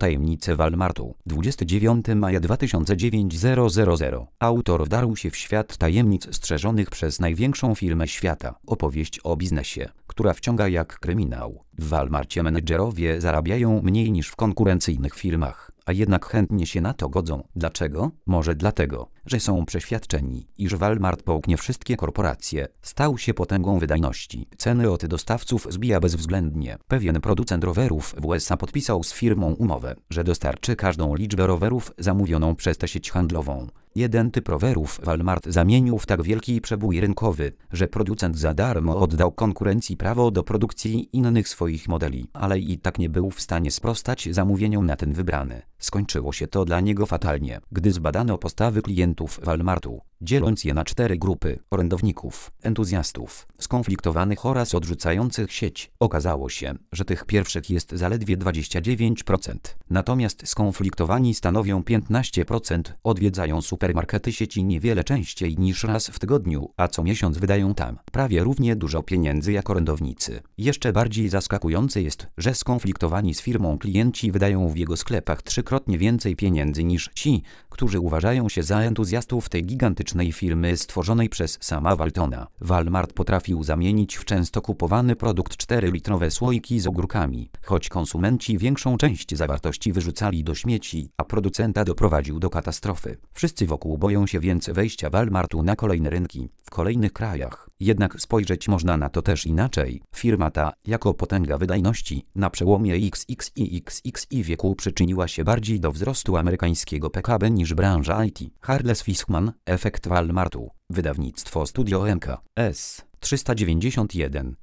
Tajemnice Walmartu. 29 maja 2009 000. Autor wdarł się w świat tajemnic strzeżonych przez największą firmę świata. Opowieść o biznesie, która wciąga jak kryminał. W Walmarcie menedżerowie zarabiają mniej niż w konkurencyjnych firmach, a jednak chętnie się na to godzą. Dlaczego? Może dlatego, że są przeświadczeni, iż Walmart połknie wszystkie korporacje. Stał się potęgą wydajności. Ceny od dostawców zbija bezwzględnie. Pewien producent rowerów w USA podpisał z firmą umowę, że dostarczy każdą liczbę rowerów zamówioną przez tę sieć handlową. Jeden typ rowerów Walmart zamienił w tak wielki przebój rynkowy, że producent za darmo oddał konkurencji prawo do produkcji innych swoich modeli, ale i tak nie był w stanie sprostać zamówieniom na ten wybrany. Skończyło się to dla niego fatalnie, gdy zbadano postawy klientów Walmartu, dzieląc je na 4 grupy: orędowników, entuzjastów, skonfliktowanych oraz odrzucających sieć. Okazało się, że tych pierwszych jest zaledwie 29%, natomiast skonfliktowani stanowią 15%, odwiedzają supermarkety sieci niewiele częściej niż raz w tygodniu, a co miesiąc wydają tam prawie równie dużo pieniędzy jak orędownicy. Jeszcze bardziej zaskakujące jest, że skonfliktowani z firmą klienci wydają w jego sklepach 3-krotnie więcej pieniędzy niż ci, którzy uważają się za entuzjastów tej gigantycznej firmy stworzonej przez sama Waltona. Walmart potrafił zamienić w często kupowany produkt 4-litrowe słoiki z ogórkami, choć konsumenci większą część zawartości wyrzucali do śmieci, a producenta doprowadził do katastrofy. Wszyscy wokół boją się więc wejścia Walmartu na kolejne rynki, w kolejnych krajach. Jednak spojrzeć można na to też inaczej. Firma ta, jako potęga wydajności, na przełomie XX i XXI wieku przyczyniła się bardziej do wzrostu amerykańskiego PKB niż branża IT. Charles Fishman, Efekt Walmartu. Wydawnictwo Studio MK. S. 391.